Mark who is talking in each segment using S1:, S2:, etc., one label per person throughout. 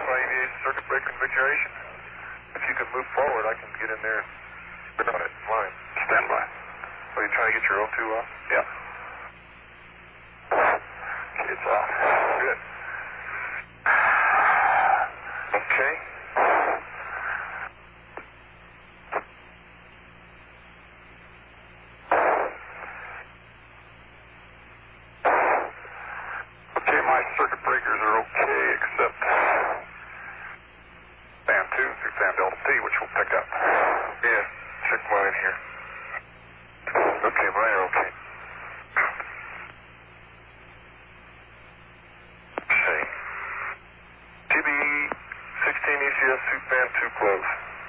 S1: my EVA circuit breaker configuration. If you can move forward, I can get in there and put on it in line.
S2: Stand by.
S1: Are you trying to get your O2 off?
S2: Yeah. Okay, it's off.
S1: Good. Okay.
S2: Okay, my circuit breakers are okay, except fan 2 through fan delta T, which we'll pick up.
S1: Yeah, check mine here. Okay, mine are okay. Okay. TB 16 ECS suit fan 2 closed.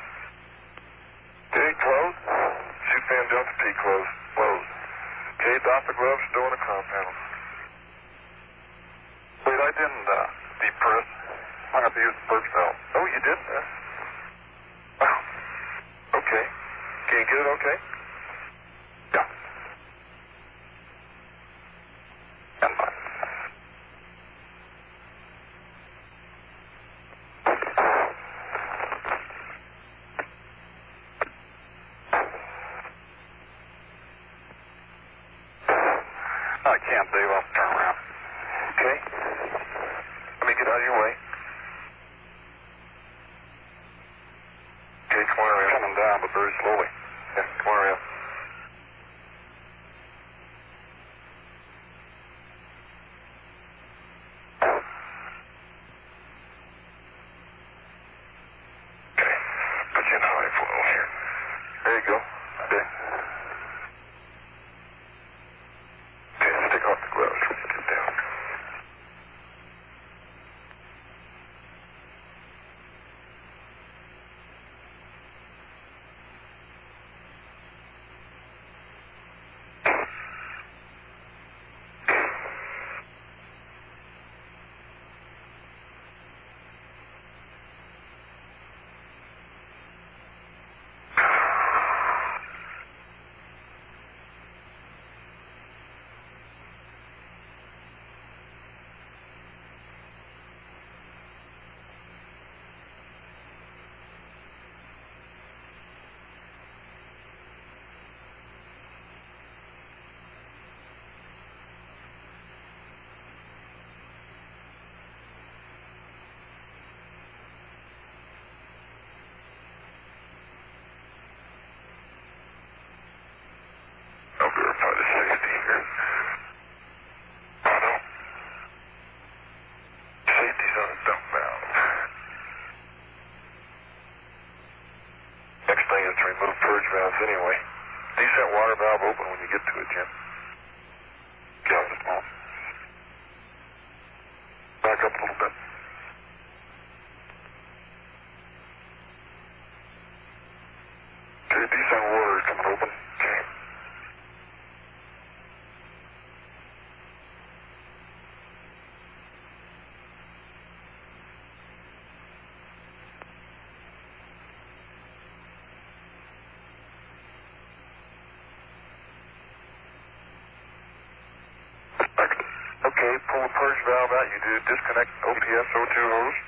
S1: Okay, closed. Suit fan delta T closed. Closed. Okay, Doppler gloves still in the compound.
S2: Wait, I didn't depress. I have to use the purge valve.
S1: Oh, you did? Wow. Okay. Can you get it okay?
S2: Yeah. Stand by. I can't, Dave. I'll turn around.
S1: Okay. Let me get out of your way. Okay, come on around.
S2: Coming down, but very slowly.
S1: Yeah, come on around. Okay, put you in high flow here. There you go. Okay. Okay, let's take off the gloves when you get down. I'll verify the safety here. Oh, no. Safety's on a dump valve. Next thing is to remove purge valves anyway. Descent water valve open when you get to it, Jim.
S2: Yeah, just a moment. Back up a little bit. Okay, descent water is coming open.
S1: Okay. Okay, pull the purge valve out. You do disconnect OPS O2 hose.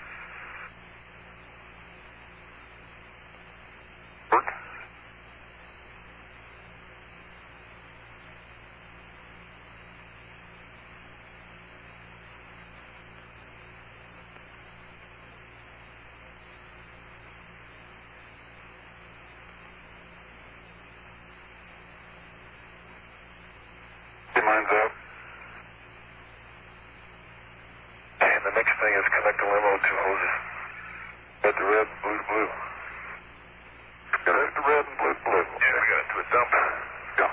S1: Work.
S2: Your mind's out.
S1: And the next thing is connect the limo to hoses. Red to red, blue to blue.
S2: Red to red and blue to blue.
S1: Yeah, we got it to a dump.
S2: Yeah.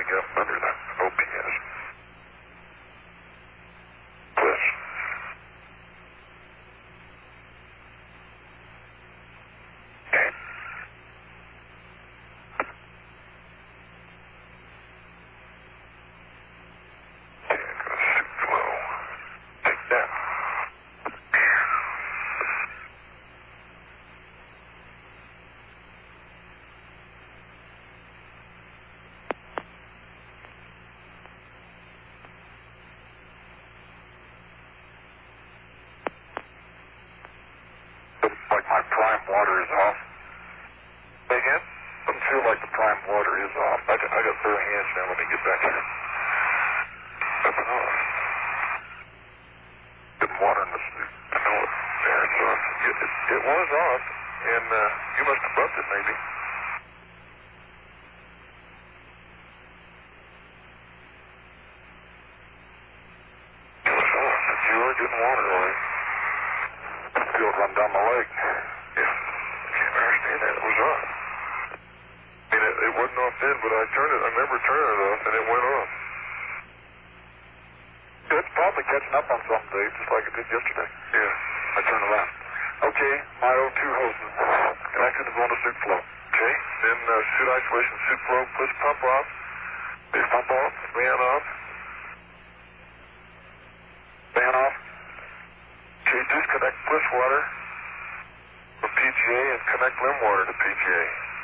S1: get up under the OPS. Bliss. Okay. Like my prime water is off. Say again? Doesn't feel like the prime water is off. I got bare hands now. Let me get back here. Up and off. Getting water in the suit. I know it. There it's off. It was off, and you must have bumped it maybe. It was off. But you were getting water, all right. Feel it run down my leg. Yeah. I can't understand that. It was off. I mean, it wasn't off then, but I remember turning it off, and it went off. It's probably catching up on something, Dave, just like it did yesterday. Yeah. I turned around. Okay, my O2 hoses connected to going to suit flow. Okay. Then suit isolation, suit flow, push pump off. Push pump off. Fan off. Fan off. Okay, disconnect bliss water from PGA and connect limb water to PGA.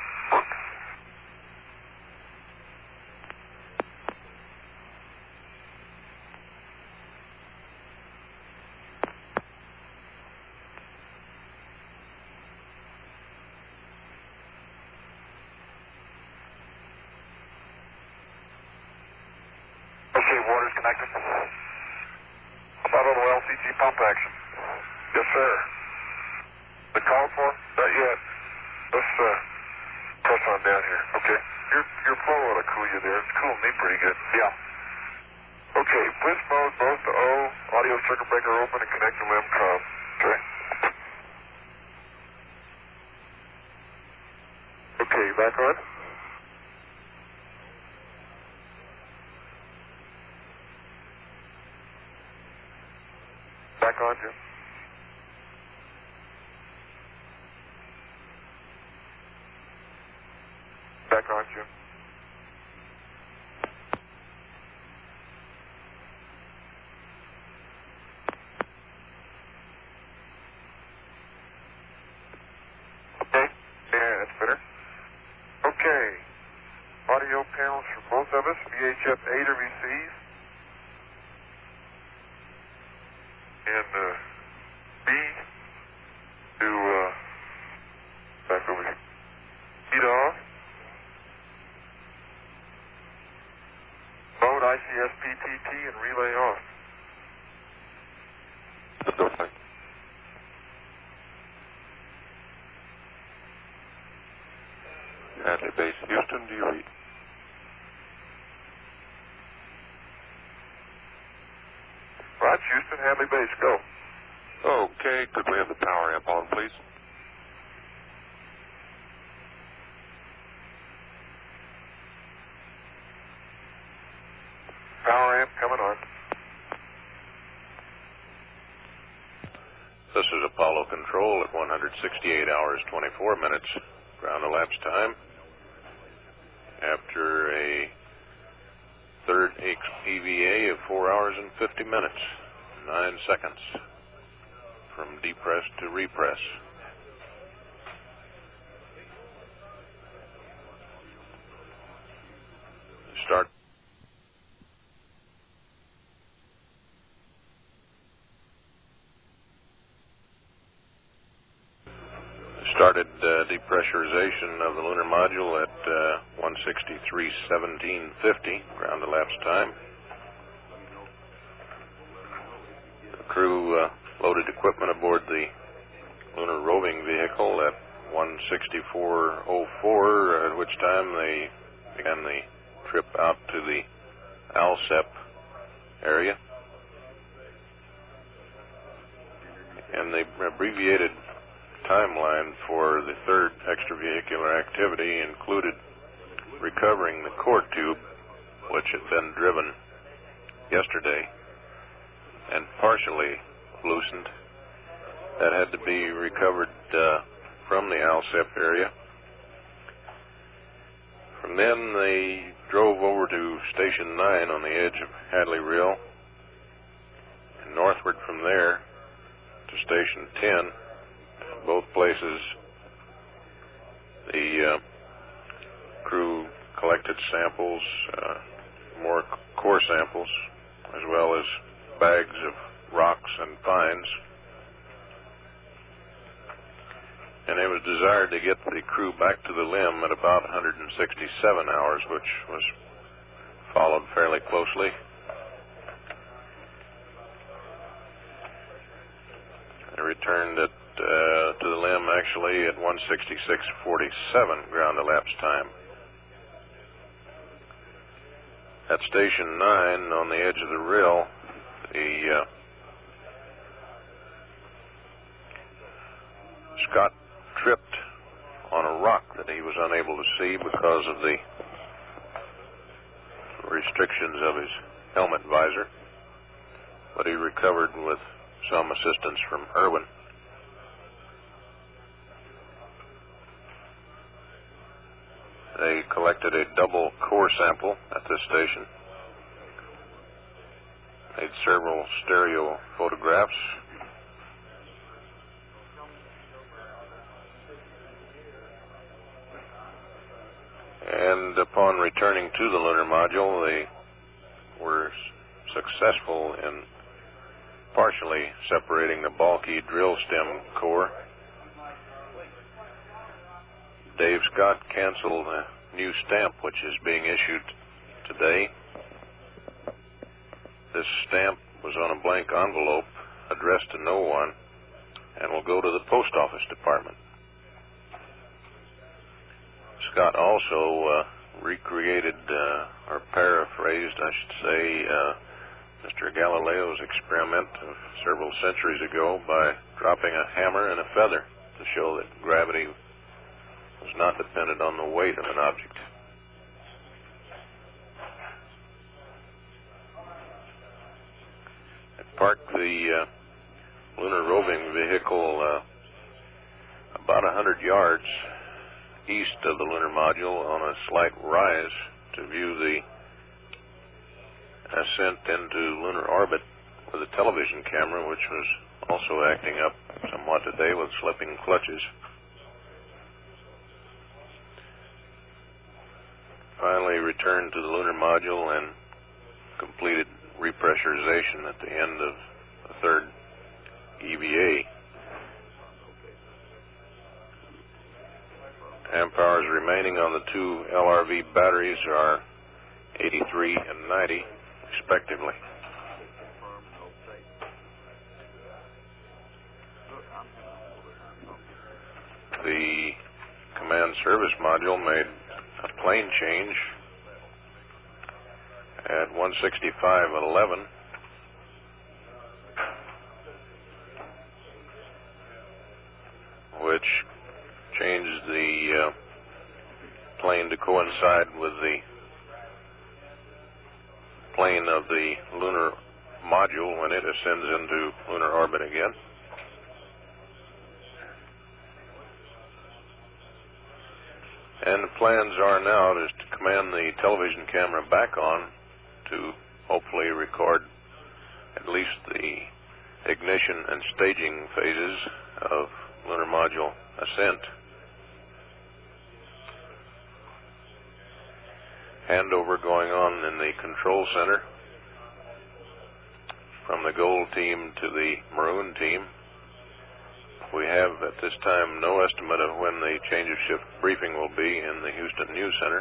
S1: Okay, water's connected. How about a little LCG pump action? Yes, sir. The call for? Not yet. Let's press on down here. Okay. Your flow ought to cool you there. It's cooling me pretty good. Yeah. Okay. Bliss mode, both to O. Audio circuit breaker open and connect to limb com. Okay. Okay, back on? Back on, Jim. Back on, Jim. Okay. Yeah, that's better. Okay. Audio panels for both of us. VHF A to receive. And B to back over here. Heat off. Mode ICS PTT and relay off. Hadley Base, Houston, do you read? Roger, Houston, Hadley Base, go.
S2: Okay, could we have the power amp on, please?
S1: Power amp coming on.
S3: This is Apollo Control at 168 hours, 24 minutes. Ground elapsed time. After a third EVA of 4 hours and 50 minutes, 9 seconds from depress to repress. Start. Started depressurization of the lunar module at 163:17:50, ground elapsed time. The crew loaded equipment aboard the lunar roving vehicle at 164:04, at which time they began the trip out to the ALSEP area. And the abbreviated timeline for the third extravehicular activity included recovering the core tube which had been driven yesterday and partially loosened. That had to be recovered from the Alsep area. From then, they drove over to Station 9 on the edge of Hadley Reel, and northward from there to Station 10. Both places, the crew collected samples, more core samples, as well as bags of rocks and fines. And it was desired to get the crew back to the limb at about 167 hours, which was followed fairly closely. They returned it to the limb actually at 166.47 ground elapsed time. At Station 9 on the edge of the rill, Scott tripped on a rock that he was unable to see because of the restrictions of his helmet visor, but he recovered with some assistance from Irwin. They collected a double core sample at this station, made several stereo photographs, and upon returning to the lunar module, they were successful in partially separating the bulky drill stem core. Dave Scott canceled a new stamp which is being issued today. This stamp was on a blank envelope addressed to no one and will go to the post office department. Scott also recreated, or paraphrased, I should say, Mr. Galileo's experiment of several centuries ago by dropping a hammer and a feather to show that gravity was not dependent on the weight of an object. They parked the lunar roving vehicle about 100 yards east of the lunar module on a slight rise to view the ascent into lunar orbit with a television camera, which was also acting up somewhat today with slipping clutches. Finally returned to the lunar module and completed repressurization at the end of the third EVA. Amp hours remaining on the two LRV batteries are 83 and 90, respectively. The command service module made a plane change at 165.11. Which changed the plane to coincide with the plane of the lunar module when it ascends into lunar orbit again. And the plans are now just to command the television camera back on to hopefully record at least the ignition and staging phases of lunar module ascent. Handover going on in the control center from the gold team to the maroon team. We have at this time no estimate of when the change of shift briefing will be in the Houston News Center.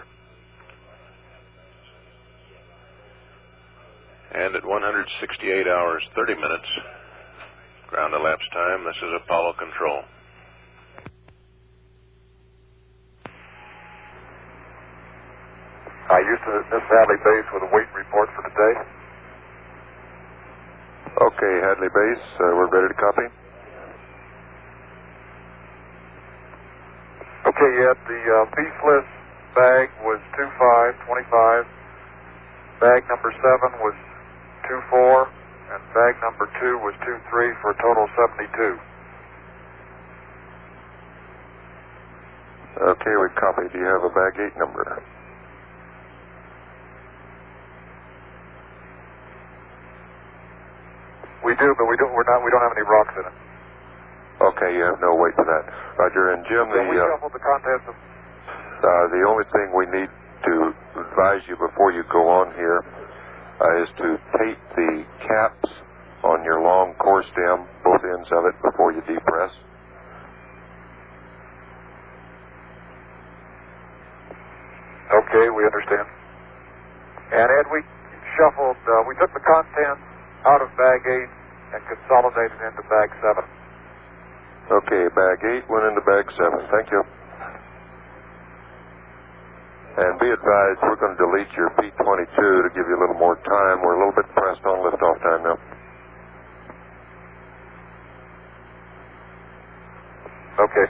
S3: And at 168 hours 30 minutes ground elapsed time, this is Apollo Control.
S1: Houston, this is Hadley Base with a weight report for today.
S2: Okay, Hadley Base, we're ready to copy.
S1: Okay, the piece list bag was 2525. bag number 7 was 24, and bag number 2 was 23 for a total of 72.
S2: Okay, we copy. Do you have a bag 8 number?
S1: We do, but we don't have any rocks in it.
S2: Okay, you have no weight to that. Roger. And Jim,
S1: So we shuffled the contents of...
S2: the only thing we need to advise you before you go on here is to tape the caps on your long core stem, both ends of it, before you depress.
S1: Okay, we understand. And Ed, we shuffled, we took the contents out of bag 8 and consolidated into bag 7.
S2: Okay, bag 8 went into bag 7. Thank you. And be advised, we're going to delete your P-22 to give you a little more time. We're a little bit pressed on liftoff time now.
S1: Okay.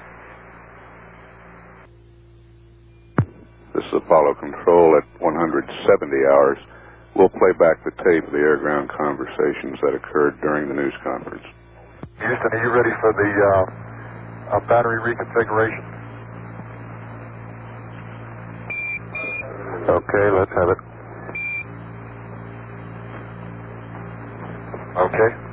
S4: This is Apollo Control at 170 hours. We'll play back the tape of the air-ground conversations that occurred during the news conference.
S1: Houston, are you ready for the battery reconfiguration?
S2: Okay, let's have it.
S1: Okay.